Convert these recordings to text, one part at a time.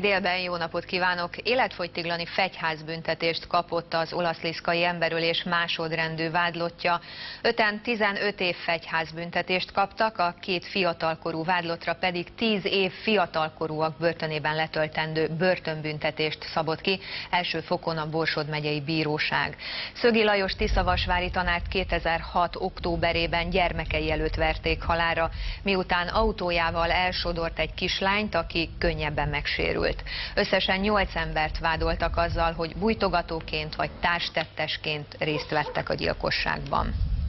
délben, jó napot kívánok! Életfogytiglani fegyházbüntetést kapott az olaszliszkai emberölés másodrendű vádlottja. 5-en 15 év fegyházbüntetést kaptak, a két fiatalkorú vádlottra pedig 10 év fiatalkorúak börtönében letöltendő börtönbüntetést szabott ki, első fokon a Borsod megyei bíróság. Szögi Lajos tiszavasvári tanárt 2006. októberében gyermekei előtt verték halálra, miután autójával elsodort egy kislányt, aki könnyebben megsérült. Összesen 8 embert vádoltak azzal, hogy bújtogatóként vagy társtettesként részt vettek a gyilkosságban.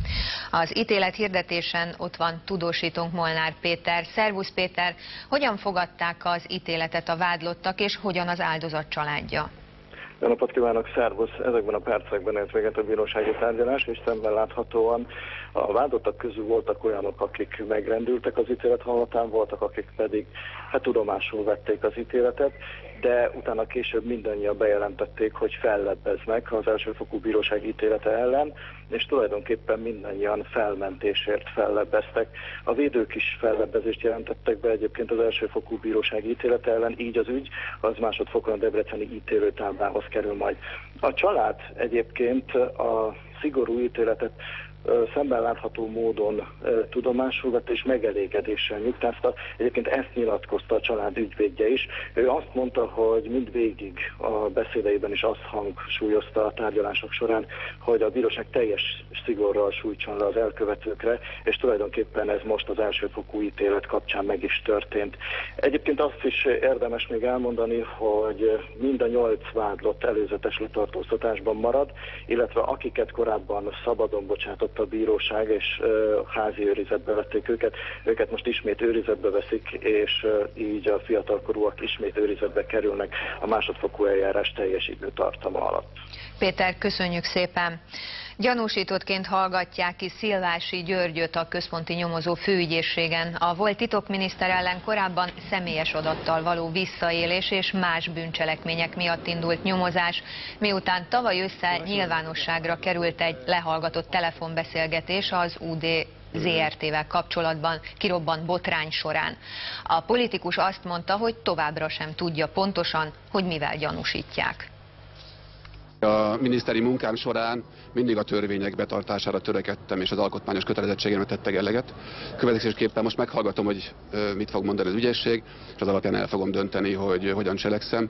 Az ítélet hirdetésen ott van tudósítónk Molnár Péter. Szervusz Péter, hogyan fogadták az ítéletet a vádlottak, és hogyan az áldozat családja? Jó napot kívánok, szervusz! Ezekben a percekben ért véget a bírósági tárgyalás, és szemben láthatóan a vádlottak közül voltak olyanok, akik megrendültek az ítélet hallatán, voltak, akik pedig tudomásul vették az ítéletet, de utána később mindannyian bejelentették, hogy fellebbeznek az elsőfokú bíróság ítélete ellen, és tulajdonképpen mindannyian felmentésért fellebbeztek. A védők is fellebbezést jelentettek be egyébként az elsőfokú bíróság ítélete ellen, így az ügy az másodfokon a debreceni ítélőtáblához kerül majd. A család egyébként a szigorú ítéletet szemben látható módon tudomásul vette és megelégedéssel nyugtázta. Egyébként ezt nyilatkozta a család ügyvédje is. Ő azt mondta, hogy mindvégig a beszédeiben is azt hangsúlyozta a tárgyalások során, hogy a bíróság teljes szigorral sújtson le az elkövetőkre, és tulajdonképpen ez most az elsőfokú ítélet kapcsán meg is történt. Egyébként azt is érdemes még elmondani, hogy mind a 8 vádlott előzetes letartóztatásban marad, illetve akiket korábban szabadon bocsátott a bíróság, és házi őrizetbe vették őket most ismét őrizetbe veszik, és így a fiatalkorúak ismét őrizetbe kerülnek a másodfokú eljárás teljes időtartama alatt. Péter, köszönjük szépen! Gyanúsítottként hallgatják ki Szilvási Györgyöt a központi nyomozó főügyészségen. A volt titokminiszter ellen korábban személyes adattal való visszaélés és más bűncselekmények miatt indult nyomozás, miután tavaly ősszel nyilvánosságra került egy lehallgatott telefonbeszélgetés az UD ZRT-vel kapcsolatban kirobbant botrány során. A politikus azt mondta, hogy továbbra sem tudja pontosan, hogy mivel gyanúsítják. A miniszteri munkám során mindig a törvények betartására törekedtem, és az alkotmányos kötelezettségemet tettek eleget. Következésképpen most meghallgatom, hogy mit fog mondani az ügyészség, és az alapján el fogom dönteni, hogy hogyan cselekszem.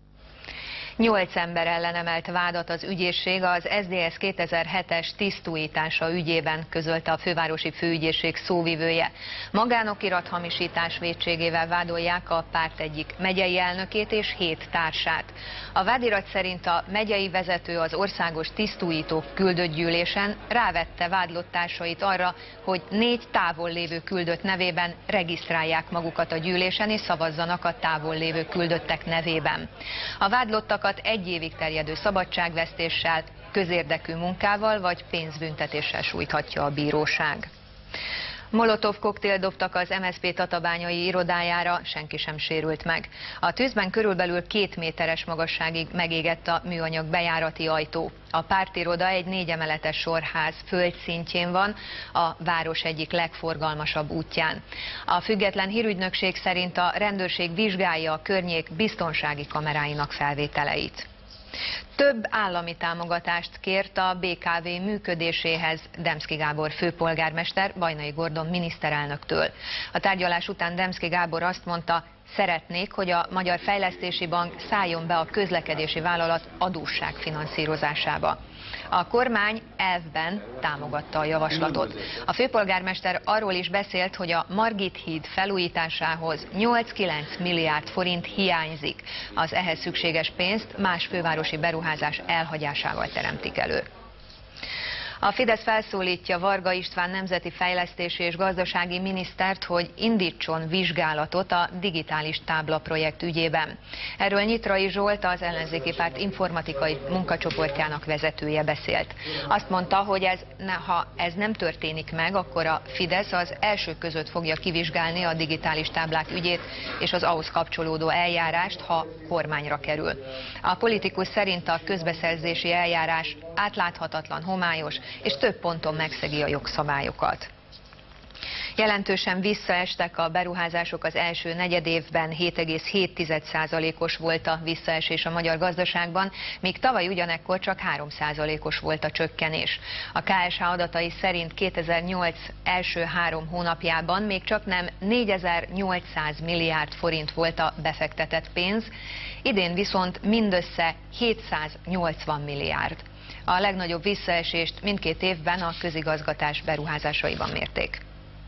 8 ember ellen emelt vádat az ügyészség az SZDSZ 2007-es tisztújítása ügyében, közölte a fővárosi főügyészség szóvivője. Magánokirathamisítás vétségével vádolják a párt egyik megyei elnökét és 7 társát. A vádirat szerint a megyei vezető az országos tisztújítók küldött gyűlésen rávette vádlott társait arra, hogy 4 távol lévő küldött nevében regisztrálják magukat a gyűlésen és szavazzanak a távol lévő küldöttek nevében. A vádlottak 1 évig terjedő szabadságvesztéssel, közérdekű munkával vagy pénzbüntetéssel sújthatja a bíróság. Molotov koktélt dobtak az MSZP tatabányai irodájára, senki sem sérült meg. A tűzben körülbelül 2 méteres magasságig megégett a műanyag bejárati ajtó. A pártiroda egy 4 emeletes sorház földszintjén van, a város egyik legforgalmasabb útján. A független hírügynökség szerint a rendőrség vizsgálja a környék biztonsági kameráinak felvételeit. Több állami támogatást kért a BKV működéséhez Demszky Gábor főpolgármester Bajnai Gordon miniszterelnöktől. A tárgyalás után Demszky Gábor azt mondta, szeretnék, hogy a Magyar Fejlesztési Bank szálljon be a közlekedési vállalat adósság finanszírozásába. A kormány elvben támogatta a javaslatot. A főpolgármester arról is beszélt, hogy a Margit híd felújításához 8-9 milliárd forint hiányzik. Az ehhez szükséges pénzt más fővárosi beruházás elhagyásával teremtik elő. A Fidesz felszólítja Varga István nemzeti fejlesztési és gazdasági minisztert, hogy indítson vizsgálatot a digitális tábla projekt ügyében. Erről Nyitrai Zsolt, az ellenzéki párt informatikai munkacsoportjának vezetője beszélt. Azt mondta, hogy ha ez nem történik meg, akkor a Fidesz az elsők között fogja kivizsgálni a digitális táblák ügyét és az ahhoz kapcsolódó eljárást, ha kormányra kerül. A politikus szerint a közbeszerzési eljárás átláthatatlan, homályos és több ponton megszegi a jogszabályokat. Jelentősen visszaestek a beruházások az első negyedévben, 7,7%-os volt a visszaesés a magyar gazdaságban, míg tavaly ugyanekkor csak 3%-os volt a csökkenés. A KSH adatai szerint 2008 első 3 hónapjában még csak nem 4800 milliárd forint volt a befektetett pénz, idén viszont mindössze 780 milliárd. A legnagyobb visszaesést mindkét évben a közigazgatás beruházásaiban mérték.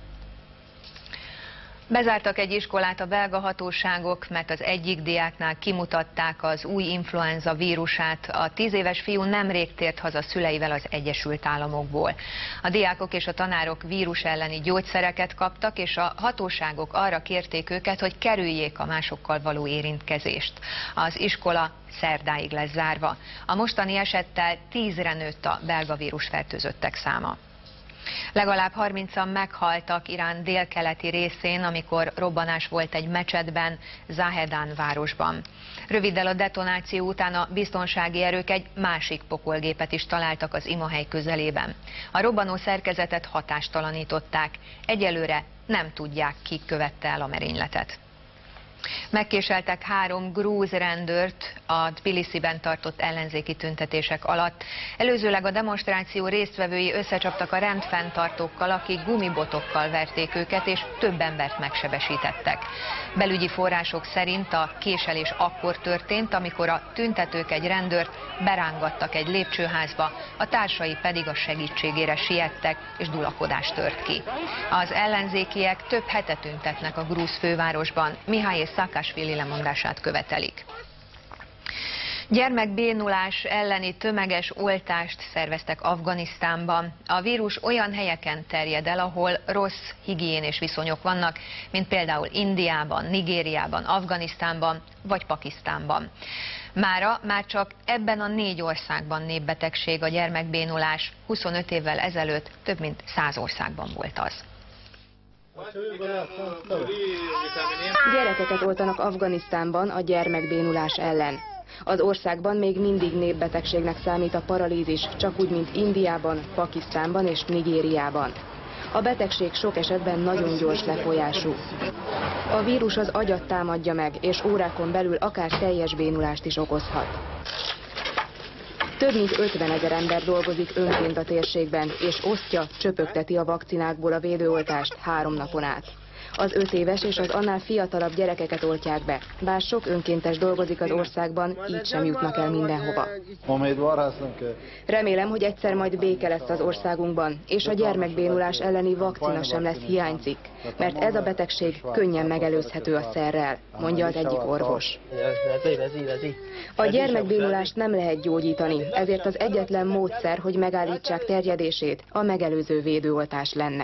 Bezártak egy iskolát a belga hatóságok, mert az egyik diáknál kimutatták az új influenza vírusát. A 10 éves fiú nemrég tért haza szüleivel az Egyesült Államokból. A diákok és a tanárok vírus elleni gyógyszereket kaptak, és a hatóságok arra kérték őket, hogy kerüljék a másokkal való érintkezést. Az iskola szerdáig lesz zárva. A mostani esettel 10-re nőtt a belga vírusfertőzöttek száma. Legalább 30-an meghaltak Irán délkeleti részén, amikor robbanás volt egy mecsetben, Zahedán városban. Röviddel a detonáció után a biztonsági erők egy másik pokolgépet is találtak az imahely közelében. A robbanó szerkezetet hatástalanították. Egyelőre nem tudják, ki követte el a merényletet. Megkéseltek 3 grúz rendőrt a Tbilisiben tartott ellenzéki tüntetések alatt. Előzőleg a demonstráció résztvevői összecsaptak a rendfenntartókkal, akik gumibotokkal verték őket, és több embert megsebesítettek. Belügyi források szerint a késelés akkor történt, amikor a tüntetők egy rendőrt berángattak egy lépcsőházba, a társai pedig a segítségére siettek, és dulakodás tört ki. Az ellenzékiek több hete tüntetnek a grúz fővárosban. Mihály Saakasvili lemondását követelik. Gyermekbénulás elleni tömeges oltást szerveztek Afganisztánban. A vírus olyan helyeken terjed el, ahol rossz higiénés viszonyok vannak, mint például Indiában, Nigériában, Afganisztánban vagy Pakisztánban. Mára már csak ebben a 4 országban népbetegség a gyermekbénulás, 25 évvel ezelőtt több mint 100 országban volt az. Gyerekeket oltanak Afganisztánban a gyermekbénulás ellen. Az országban még mindig népbetegségnek számít a paralízis, csak úgy, mint Indiában, Pakisztánban és Nigériában. A betegség sok esetben nagyon gyors lefolyású. A vírus az agyat támadja meg, és órákon belül akár teljes bénulást is okozhat. Több mint 50 000 ember dolgozik önként a térségben, és osztja, csöpögteti a vakcinákból a védőoltást 3 napon át. Az 5 éves és az annál fiatalabb gyerekeket oltják be, bár sok önkéntes dolgozik az országban, így sem jutnak el mindenhova. Remélem, hogy egyszer majd béke lesz az országunkban, és a gyermekbénulás elleni vakcina sem lesz hiánycikk, mert ez a betegség könnyen megelőzhető a szerrel, mondja az egyik orvos. A gyermekbénulást nem lehet gyógyítani, ezért az egyetlen módszer, hogy megállítsák terjedését, a megelőző védőoltás lenne.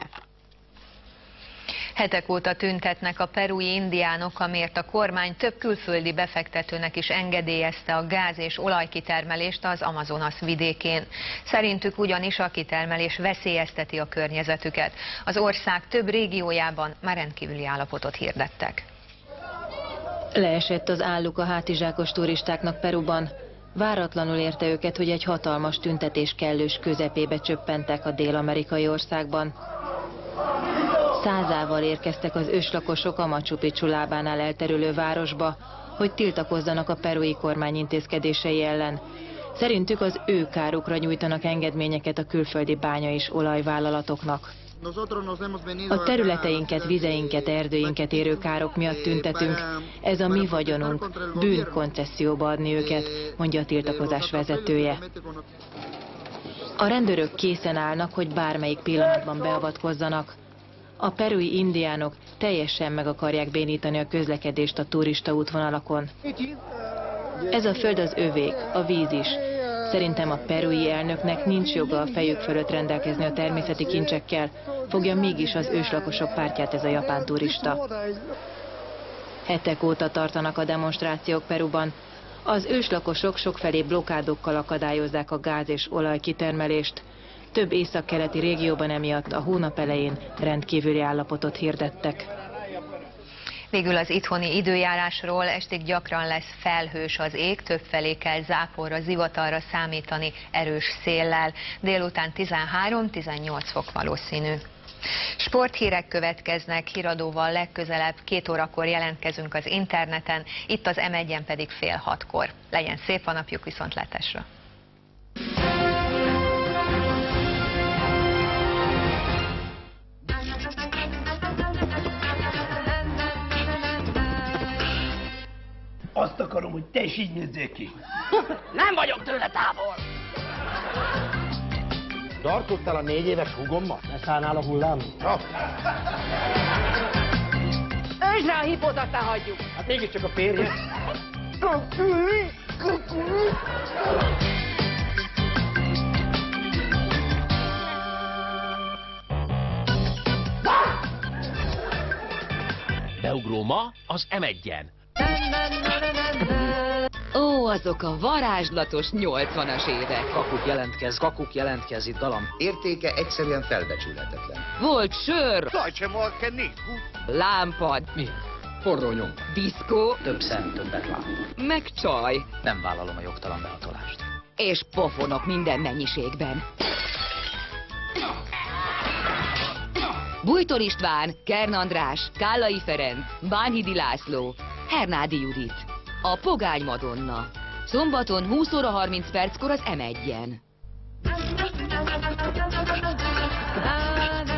Hetek óta tüntetnek a perui indiánok, amiért a kormány több külföldi befektetőnek is engedélyezte a gáz- és olajkitermelést az Amazonas vidékén. Szerintük ugyanis a kitermelés veszélyezteti a környezetüket. Az ország több régiójában már rendkívüli állapotot hirdettek. Leesett az álluk a hátizsákos turistáknak Peruban. Váratlanul érte őket, hogy egy hatalmas tüntetés kellős közepébe csöppentek a dél-amerikai országban. Százával érkeztek az őslakosok a Machu Picchu lábánál elterülő városba, hogy tiltakozzanak a perui kormány intézkedései ellen. Szerintük az ő kárukra nyújtanak engedményeket a külföldi bánya- és olajvállalatoknak. A területeinket, vizeinket, erdőinket érő károk miatt tüntetünk. Ez a mi vagyonunk, bűn koncesszióba adni őket, mondja a tiltakozás vezetője. A rendőrök készen állnak, hogy bármelyik pillanatban beavatkozzanak. A perui indiánok teljesen meg akarják bénítani a közlekedést a turista útvonalakon. Ez a föld az övék, a víz is. Szerintem a perui elnöknek nincs joga a fejük fölött rendelkezni a természeti kincsekkel, fogja mégis az őslakosok pártját ez a japán turista. Hetek óta tartanak a demonstrációk Peruban. Az őslakosok sokfelé blokkádokkal akadályozzák a gáz- és olajkitermelést. Több északkeleti régióban emiatt a hónap elején rendkívüli állapotot hirdettek. Végül az itthoni időjárásról: estig gyakran lesz felhős az ég, többfelé kell záporra, zivatarra számítani erős széllel. Délután 13-18 fok valószínű. Sporthírek következnek, híradóval legközelebb 2 órakor jelentkezünk az interneten, itt az M1-en pedig 5:30. Legyen szép a napjuk, viszontlátásra! Azt akarom, hogy te is így nézzél ki. Nem vagyok tőle távol! Tartottál a 4 éves húgommal? Ne szállnál a hullámba? Öntsd rá a hipót, aztán hagyjuk! Hát mégiscsak a férje. Beugró ma az M1-en. Ó, azok a varázslatos 80-as évek. Kakuk jelentkezz itt, dalam. Értéke egyszerűen felbecsülhetetlen. Volt sör, Deutsche Marke nicht gut. lámpad, Mi? Forrónyom. diszkó, Több szem, többet lát. meg csaj. Nem vállalom a jogtalan behatolást. És pofonok minden mennyiségben. Bújtor István, Kern András, Kállai Ferenc, Bánhidi László, Hernádi Judit. A Pogány Madonna. Szombaton 20:30 az M1-en.